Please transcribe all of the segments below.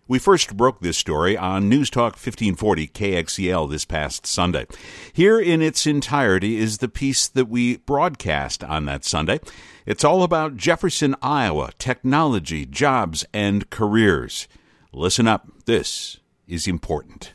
We first broke this story on News Talk 1540 KXEL this past Sunday. Here in its entirety is the piece that we broadcast on that Sunday. It's all about Jefferson, Iowa, technology, jobs, and careers. Listen up. This is important.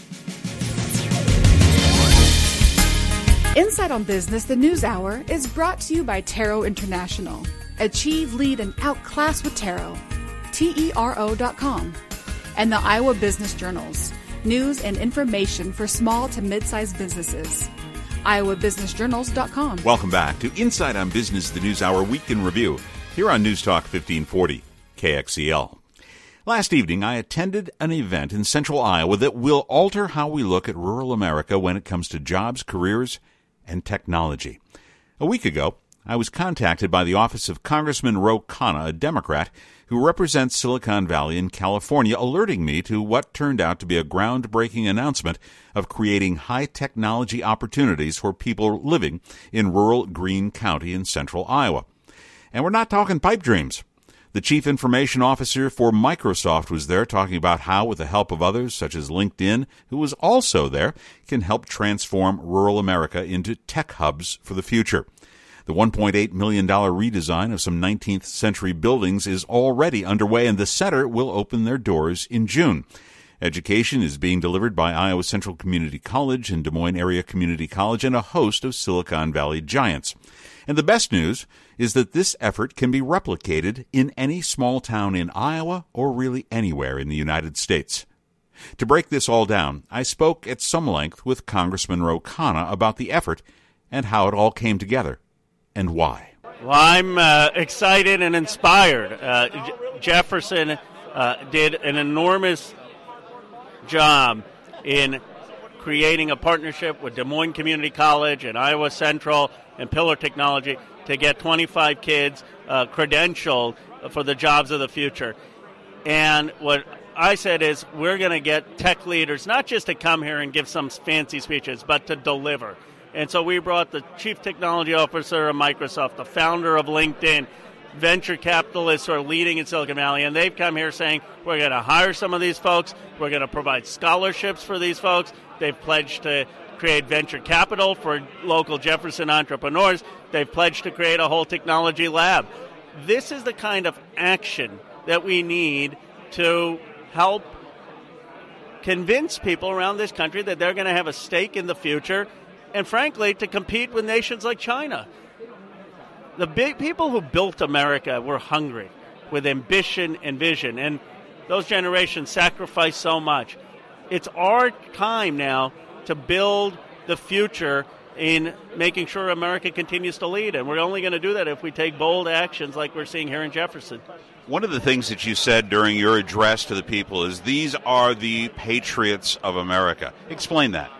Inside on Business, the News Hour is brought to you by Taro International. Achieve, lead, and outclass with Taro. TERO.com. And the Iowa Business Journals, news and information for small to mid-sized businesses. IowaBusinessJournals.com. Welcome back to Inside on Business, the News Hour Week in Review, here on News Talk 1540 KXEL. Last evening, I attended an event in central Iowa that will alter how we look at rural America when it comes to jobs, careers, and technology. A week ago, I was contacted by the office of Congressman Ro Khanna, a Democrat, who represents Silicon Valley in California, alerting me to what turned out to be a groundbreaking announcement of creating high-technology opportunities for people living in rural Greene County in central Iowa. And we're not talking pipe dreams. The chief information officer for Microsoft was there talking about how, with the help of others, such as LinkedIn, who was also there, can help transform rural America into tech hubs for the future. The $1.8 million redesign of some 19th century buildings is already underway, and the center will open their doors in June. Education is being delivered by Iowa Central Community College and Des Moines Area Community College and a host of Silicon Valley giants. And the best news is that this effort can be replicated in any small town in Iowa or really anywhere in the United States. To break this all down, I spoke at some length with Congressman Ro Khanna about the effort and how it all came together. And why? Well, I'm excited and inspired. Jefferson did an enormous job in creating a partnership with Des Moines Community College and Iowa Central and Pillar Technology to get 25 kids credentialed for the jobs of the future. And what I said is we're going to get tech leaders, not just to come here and give some fancy speeches, but to deliver. And so we brought the chief technology officer of Microsoft, the founder of LinkedIn, venture capitalists who are leading in Silicon Valley, and they've come here saying, we're going to hire some of these folks, we're going to provide scholarships for these folks. They've pledged to create venture capital for local Jefferson entrepreneurs. They've pledged to create a whole technology lab. This is the kind of action that we need to help convince people around this country that they're going to have a stake in the future, and frankly, to compete with nations like China. The big people who built America were hungry with ambition and vision, and those generations sacrificed so much. It's our time now to build the future in making sure America continues to lead, and we're only going to do that if we take bold actions like we're seeing here in Jefferson. One of the things that you said during your address to the people is these are the patriots of America. Explain that.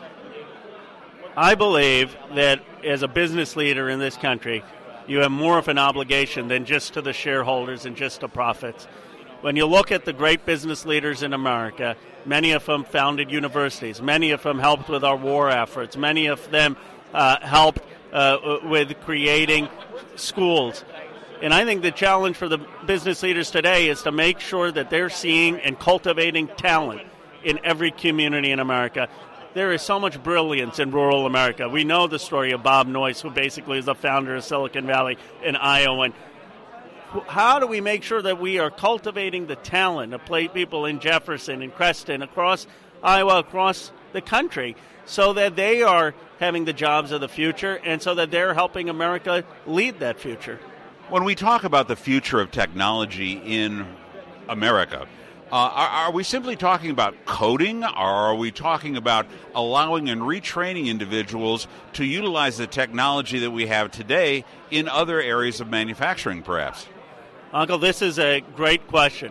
I believe that as a business leader in this country, you have more of an obligation than just to the shareholders and just to profits. When you look at the great business leaders in America, many of them founded universities, many of them helped with our war efforts, many of them helped with creating schools. And I think the challenge for the business leaders today is to make sure that they're seeing and cultivating talent in every community in America. There is so much brilliance in rural America. We know the story of Bob Noyce, who basically is the founder of Silicon Valley in Iowa. And how do we make sure that we are cultivating the talent of people in Jefferson and Creston, across Iowa, across the country, so that they are having the jobs of the future and so that they're helping America lead that future? When we talk about the future of technology in America, are we simply talking about coding, or are we talking about allowing and retraining individuals to utilize the technology that we have today in other areas of manufacturing, perhaps? Uncle, this is a great question.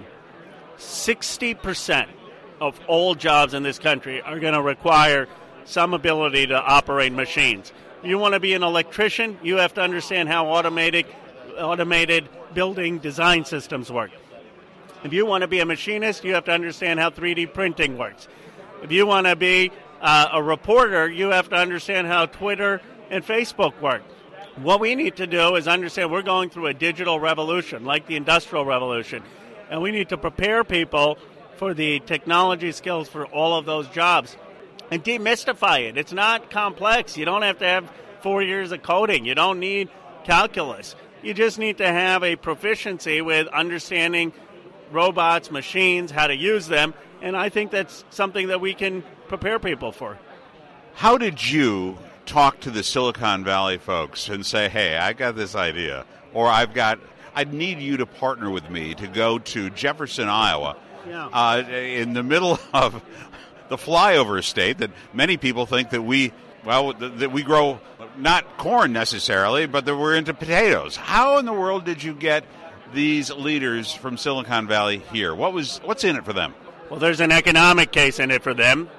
60% of all jobs in this country are going to require some ability to operate machines. If you want to be an electrician, you have to understand how automated building design systems work. If you want to be a machinist, you have to understand how 3D printing works. If you want to be a reporter, you have to understand how Twitter and Facebook work. What we need to do is understand we're going through a digital revolution, like the Industrial Revolution, and we need to prepare people for the technology skills for all of those jobs and demystify it. It's not complex. You don't have to have 4 years of coding. You don't need calculus. You just need to have a proficiency with understanding robots, machines, how to use them, and I think that's something that we can prepare people for. How did you talk to the Silicon Valley folks and say, hey, I got this idea, or I need you to partner with me to go to Jefferson, Iowa, in the middle of the flyover state that many people think that we grow not corn necessarily, but that we're into potatoes. How in the world did you get these leaders from Silicon Valley here? What's in it for them? Well, there's an economic case in it for them.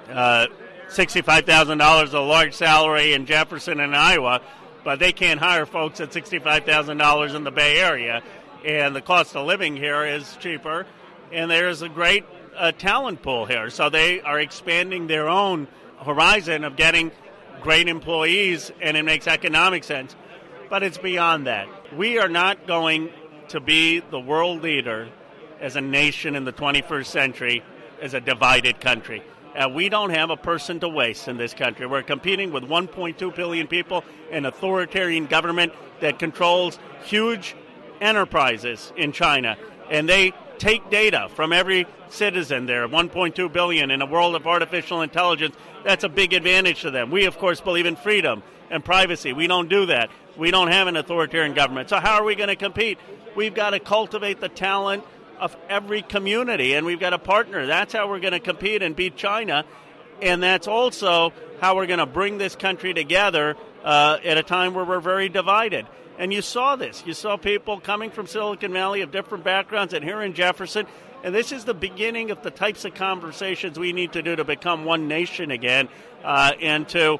$65,000 a large salary in Jefferson and Iowa, but they can't hire folks at $65,000 in the Bay Area, and the cost of living here is cheaper, and there's a great talent pool here. So they are expanding their own horizon of getting great employees, and it makes economic sense. But it's beyond that. We are not going to be the world leader as a nation in the 21st century as a divided country. We don't have a person to waste in this country. We're competing with 1.2 billion people, an authoritarian government that controls huge enterprises in China. And they take data from every citizen there, 1.2 billion in a world of artificial intelligence. That's a big advantage to them. We, of course, believe in freedom and privacy. We don't do that. We don't have an authoritarian government. So how are we going to compete? We've got to cultivate the talent of every community, and we've got a partner. That's how we're going to compete and beat China, and that's also how we're going to bring this country together at a time where we're very divided. And you saw this. You saw people coming from Silicon Valley of different backgrounds and here in Jefferson, and this is the beginning of the types of conversations we need to do to become one nation again and to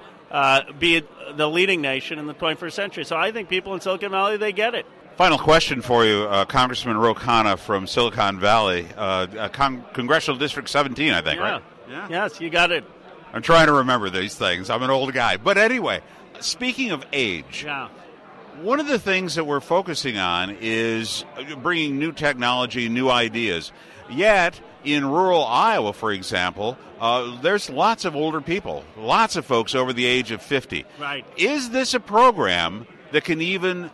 be the leading nation in the 21st century. So I think people in Silicon Valley, they get it. Final question for you, Congressman Ro Khanna from Silicon Valley, Congressional District 17, I think, right? Yeah. Yes, you got it. I'm trying to remember these things. I'm an old guy. But anyway, speaking of age, one of the things that we're focusing on is bringing new technology, new ideas. Yet, in rural Iowa, for example, there's lots of older people, lots of folks over the age of 50. Right. Is this a program that can even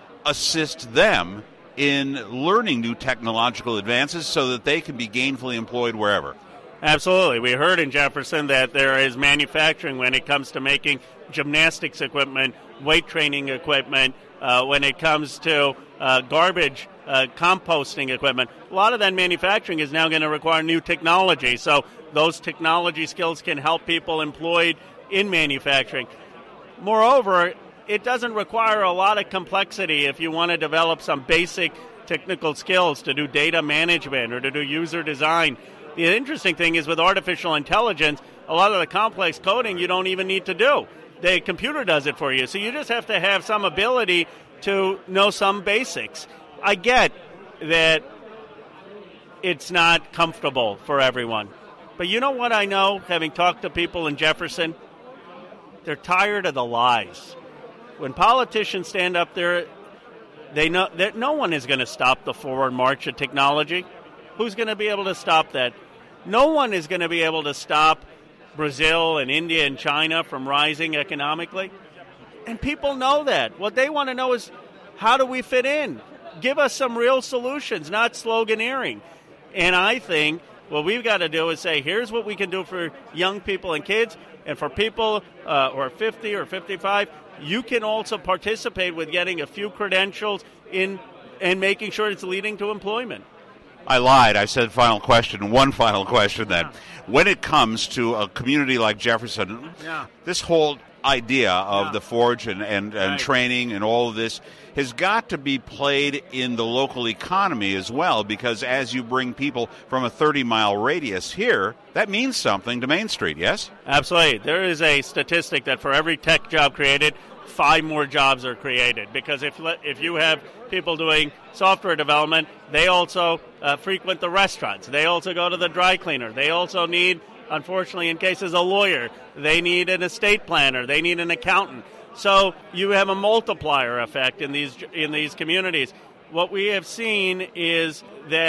assist them in learning new technological advances so that they can be gainfully employed wherever? Absolutely. We heard in Jefferson that there is manufacturing when it comes to making gymnastics equipment, weight training equipment, when it comes to garbage composting equipment. A lot of that manufacturing is now going to require new technology, so those technology skills can help people employed in manufacturing. Moreover, it doesn't require a lot of complexity if you want to develop some basic technical skills to do data management or to do user design. The interesting thing is with artificial intelligence, a lot of the complex coding you don't even need to do. The computer does it for you. So you just have to have some ability to know some basics. I get that it's not comfortable for everyone. But you know what I know, having talked to people in Jefferson? They're tired of the lies. When politicians stand up there, they know that no one is going to stop the forward march of technology. Who's going to be able to stop that? No one is going to be able to stop Brazil and India and China from rising economically. And people know that. What they want to know is, how do we fit in? Give us some real solutions, not sloganeering. And I think what we've got to do is say, here's what we can do for young people and kids, and for people who are 50 or 55, you can also participate with getting a few credentials in and making sure it's leading to employment. I lied. I said final question. One final question then. When it comes to a community like Jefferson, this whole idea of the Forge and right. training and all of this has got to be played in the local economy as well, because as you bring people from a 30-mile radius here, that means something to Main Street, yes? Absolutely. There is a statistic that for every tech job created, 5 more jobs are created, because if you have people doing software development, they also frequent the restaurants. They also go to the dry cleaner. They also need, unfortunately, in cases, a lawyer. They need an estate planner. They need an accountant. So you have a multiplier effect in these communities. What we have seen is that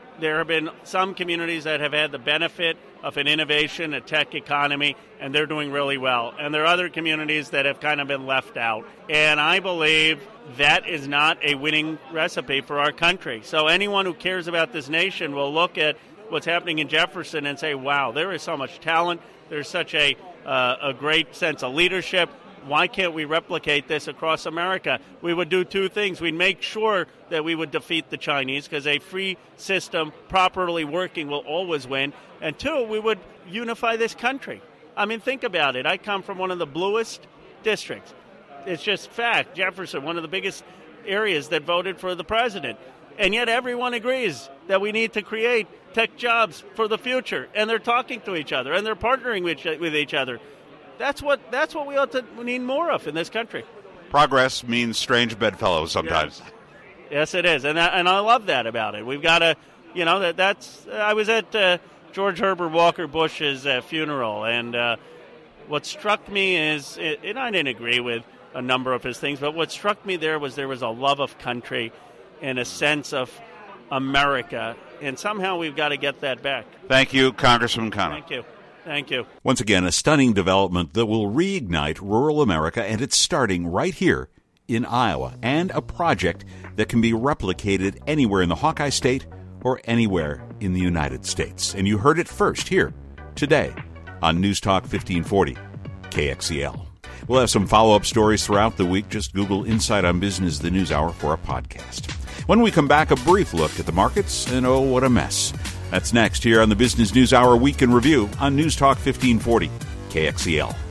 there have been some communities that have had the benefit of an innovation, a tech economy, and they're doing really well. And there are other communities that have kind of been left out. And I believe that is not a winning recipe for our country. So anyone who cares about this nation will look at what's happening in Jefferson and say, wow, there is so much talent. There's such a great sense of leadership. Why can't we replicate this across America? We would do two things. We'd make sure that we would defeat the Chinese, because a free system properly working will always win. And two, we would unify this country. I mean, think about it. I come from one of the bluest districts. It's just fact. Jefferson, one of the biggest areas that voted for the president. And yet everyone agrees that we need to create tech jobs for the future. And they're talking to each other, and they're partnering with each other. That's what we need more of in this country. Progress means strange bedfellows sometimes. Yes, it is, and I love that about it. We've got to, that's. I was at George Herbert Walker Bush's funeral, and what struck me is, and I didn't agree with a number of his things, but what struck me there was a love of country and a sense of America, and somehow we've got to get that back. Thank you, Congressman Connor. Thank you. Thank you. Once again, a stunning development that will reignite rural America, and it's starting right here in Iowa, and a project that can be replicated anywhere in the Hawkeye State or anywhere in the United States. And you heard it first here today on News Talk 1540 KXEL. We'll have some follow-up stories throughout the week. Just Google Insight on Business, the News Hour, for a podcast. When we come back, a brief look at the markets, and oh, what a mess. That's next here on the Business News Hour Week in Review on News Talk 1540 KXEL.